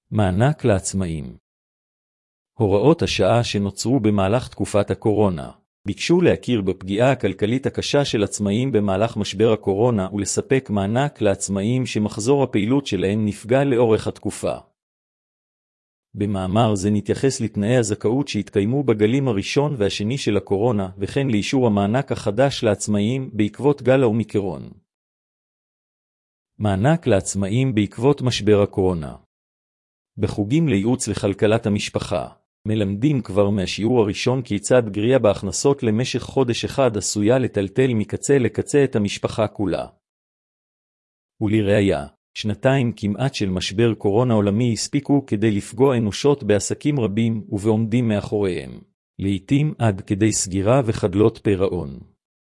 מענק לעצמאים. הוראות השעה שנוצרו במהלך תקופת הקורונה ביקשו להכיר בפגיעה הכלכלית הקשה של עצמאים במהלך משבר הקורונה ולספק מענק לעצמאים שמחזור הפעילות שלהם נפגע לאורך התקופה. במאמר זה נתייחס לתנאי הזכאות שהתקיימו בגלים הראשון והשני של הקורונה, וכן לאישור המענק החדש לעצמאים בעקבות גל האומיקרון. מענק לעצמאים בעקבות משבר הקורונה. בחוגים לייעוץ לכלכלת המשפחה מלמדים כבר מהשיעור הראשון כיצד גריעה בהכנסות למשך חודש אחד עשויה לטלטל מקצה לקצה את המשפחה כולה. ולראיה, שנתיים כמעט של משבר קורונה עולמי הספיקו כדי לפגוע אנושות בעסקים רבים ובעומדים מאחוריהם, לעתים עד כדי סגירה וחדלות פירעון.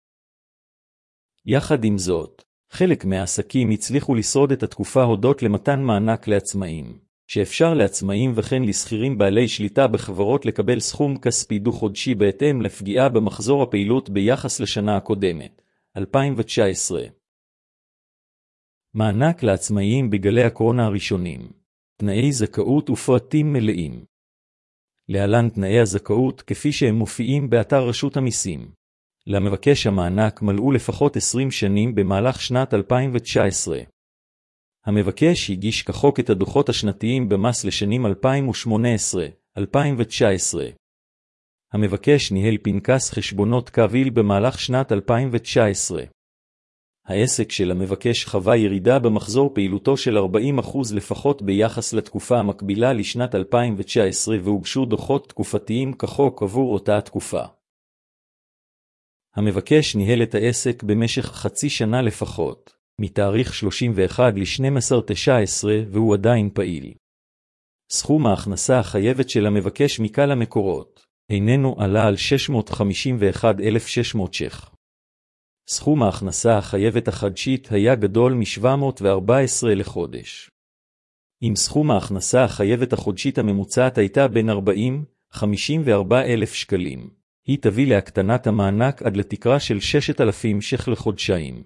יחד עם זאת, חלק מהעסקים הצליחו לשרוד את התקופה הודות למתן מענק לעצמאים, שאפשר לעצמאים וכן לשכירים בעלי שליטה בחברות לקבל סכום כספי דו-חודשי בהתאם לפגיעה במחזור הפעילות ביחס לשנה הקודמת, 2019. מענק לעצמאים בגלי הקורונה הראשונים. תנאי זכאות ופרטים מלאים. להלן תנאי הזכאות כפי שהם מופיעים באתר רשות המיסים. למבקש המענק מלאו לפחות 20 שנים במהלך שנת 2019. המבקש הגיש כחוק את הדוחות השנתיים במס לשנים 2018, 2019. המבקש ניהל פנקס חשבונות קביל במהלך שנת 2019. העסק של המבקש חווה ירידה במחזור פעילותו של 40% לפחות ביחס לתקופה המקבילה לשנת 2019 והוגשו דוחות תקופתיים כחוק עבור אותה התקופה. המבקש ניהל את העסק במשך חצי שנה לפחות, מתאריך 31 ל-12/19 והוא עדיין פעיל. סכום ההכנסה החייבת של המבקש מכלל המקורות איננו עלה על 651,600 ש"ח. סכום ההכנסה החייבת החדשית היה גדול מ-714 לחודש. אם סכום ההכנסה החייבת החודשית הממוצעת הייתה בין 40,000–54,000 שקלים, היא תביא להקטנת המענק עד לתקרה של 6,000 ש"ח לחודשיים.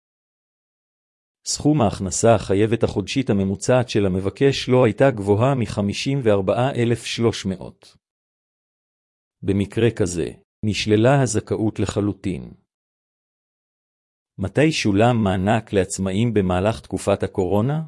סכום ההכנסה החייבת החודשית הממוצעת של המבקש לא הייתה גבוהה מ-54,300. במקרה כזה, נשללה הזכאות לחלוטין. מתי שולם מענק לעצמאים במהלך תקופת הקורונה?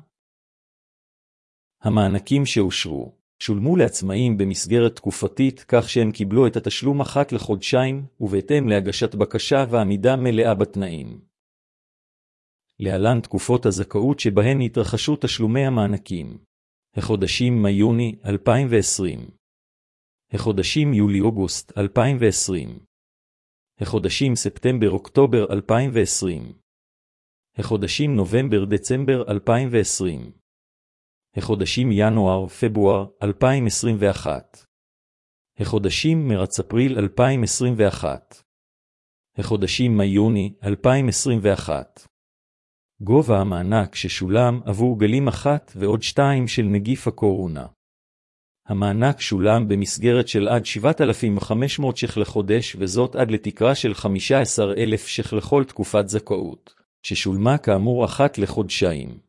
המענקים שאושרו שולמו לעצמאים במסגרת תקופתית כך שהם קיבלו את התשלום אחת לחודשיים ובהתאם להגשת בקשה ועמידה מלאה בתנאים. להלן תקופות הזכאות שבהן התרחשו תשלומי המענקים. החודשים מאי-יוני 2020. החודשים יולי-אוגוסט 2020. החודשים ספטמבר-אוקטובר 2020. החודשים נובמבר-דצמבר 2020. החודשים ינואר-פברואר 2021. החודשים מרץ-אפריל 2021. החודשים מאי-יוני 2021. גובה המענק ששולם עבור גלים 1 ועוד 2 של נגיף הקורונה. המענק שולם במסגרת של עד 7,500 ש"ח לחודש וזאת עד לתקרה של 15,000 ש"ח לכל תקופת זכאות, ששולמה כאמור אחת לחודשיים.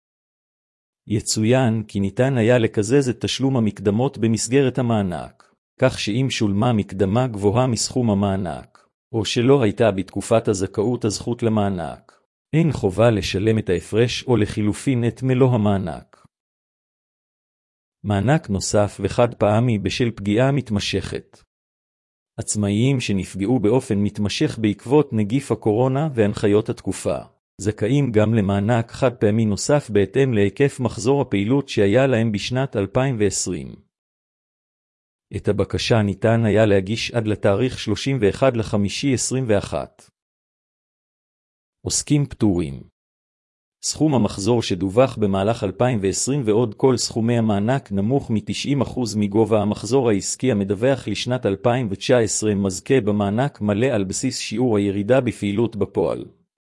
יצוין כי ניתן היה לקזז את תשלום המקדמות במסגרת המענק, כך שאם שולמה מקדמה גבוהה מסכום המענק, או שלא הייתה בתקופת הזכאות הזכות למענק, אין חובה לשלם את ההפרש או לחילופין את מלוא המענק. מענק נוסף וחד פעמי בשל פגיעה מתמשכת. עצמאיים שנפגעו באופן מתמשך בעקבות נגיף הקורונה והנחיות התקופה, זכאים גם למענק חד פעמי נוסף בהתאם להיקף מחזור הפעילות שהיה להם בשנת 2020. את הבקשה ניתן היה להגיש עד לתאריך 31/5/21. עוסקים פטורים. סכום המחזור שדווח במהלך 2020 ועוד כל סכומי המענק נמוך מ-90% מגובה המחזור העסקי המדווח לשנת 2019 מזכה במענק מלא על בסיס שיעור הירידה בפעילות בפועל.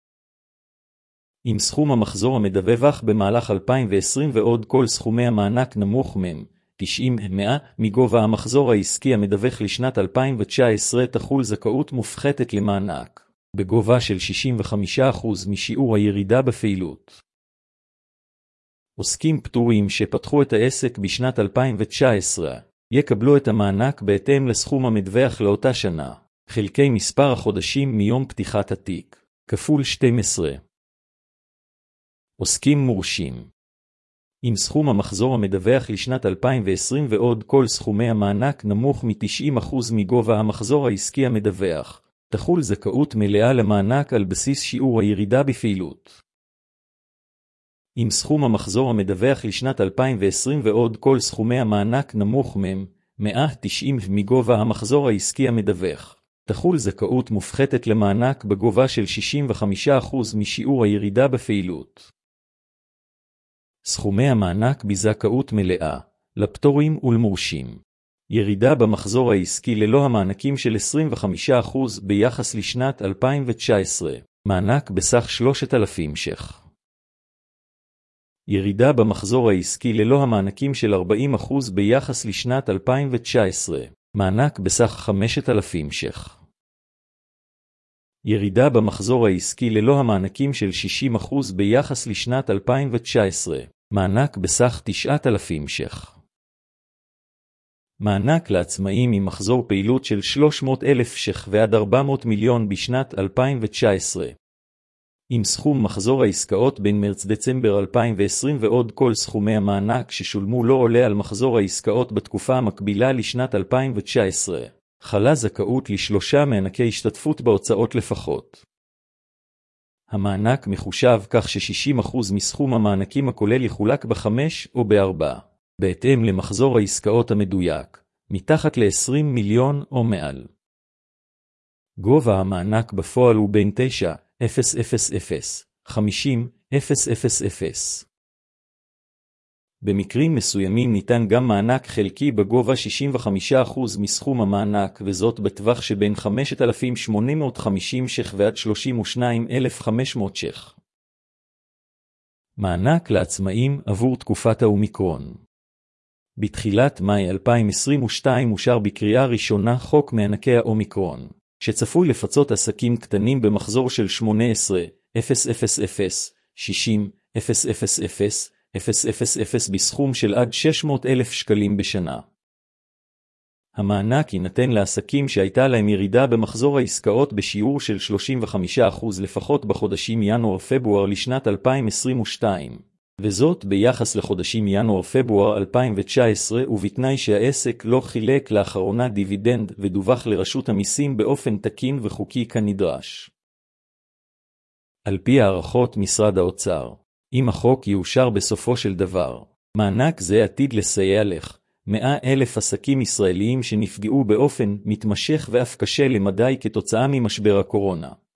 אם סכום המחזור המדווח במהלך 2020 ועוד כל סכומי המענק נמוך מ-90% מגובה המחזור העסקי המדווח לשנת 2019 תחול זכאות מופחתת למענק בגובה של 65% משיעור הירידה בפעילות. עוסקים פטורים שפתחו את העסק בשנת 2019 יקבלו את המענק בהתאם לסכום המדווח לאותה שנה, חלקי מספר החודשים מיום פתיחת התיק, כפול 12. עוסקים מורשים. אם סכום המחזור המדווח לשנת 2020 ועוד כל סכומי המענק נמוך מ-90% מגובה המחזור העסקי המדווח, תחול זכאות מלאה למענק על בסיס שיעור הירידה בפעילות. אם סכום המחזור המדווח לשנת 2020 ועוד כל סכומי המענק נמוך מ-190 מגובה המחזור העסקי המדווח, תחול זכאות מופחתת למענק בגובה של 65% משיעור הירידה בפעילות. סכומי המענק בזכאות מלאה, לפטורים ולמורשים. ירידה במחזור העסקי ללא המענקים של 25% ביחס לשנת 2019, מענק בסך 3,000 ש"ח. ירידה במחזור העסקי ללא המענקים של 40% ביחס לשנת 2019, מענק בסך 5,000 ש"ח. ירידה במחזור העסקי ללא המענקים של 60% ביחס לשנת 2019, מענק בסך 9,000 ש"ח. מענק לעצמאים עם מחזור פעילות של 300,000 ש"ח ועד 400 מיליון בשנת 2019. עם סכום מחזור העסקאות בין מרץ-דצמבר 2020 ועוד כל סכומי המענק ששולמו לא עולה על מחזור העסקאות בתקופה המקבילה לשנת 2019, חלה זכאות לשלושה מענקי השתתפות בהוצאות לפחות. המענק מחושב כך ש60% מסכום המענקים הכולל יחולק ב5 או ב4, בהתאם למחזור העסקאות המדויק, מתחת ל-20 מיליון או מעל. גובה המענק בפועל הוא בין 9,000 50,000. במקרים מסוימים ניתן גם מענק חלקי בגובה 65% מסכום המענק, וזאת בטווח שבין 5,850 ש"ח ועד 32,500 ש"ח. מענק לעצמאים עבור תקופת האומיקרון. בתחילת מאי 2022 אושר בקריאה ראשונה חוק מענקי האומיקרון, שצפוי לפצות עסקים קטנים במחזור של 18,000, 60,000 בסכום של עד 600,000 שקלים בשנה. המענק יינתן לעסקים שהייתה להם ירידה במחזור העסקאות בשיעור של 35% לפחות בחודשים ינואר-פברואר לשנת 2022, וזאת ביחס לחודשים ינואר-פברואר 2019, ובתנאי שהעסק לא חילק לאחרונה דיבידנד ודווח לרשות המיסים באופן תקין וחוקי כנדרש. על פי הערכות משרד האוצר, אם החוק יאושר בסופו של דבר, מענק זה עתיד לסייע לך 100,000 עסקים ישראליים שנפגעו באופן מתמשך ואף קשה למדי כתוצאה ממשבר הקורונה.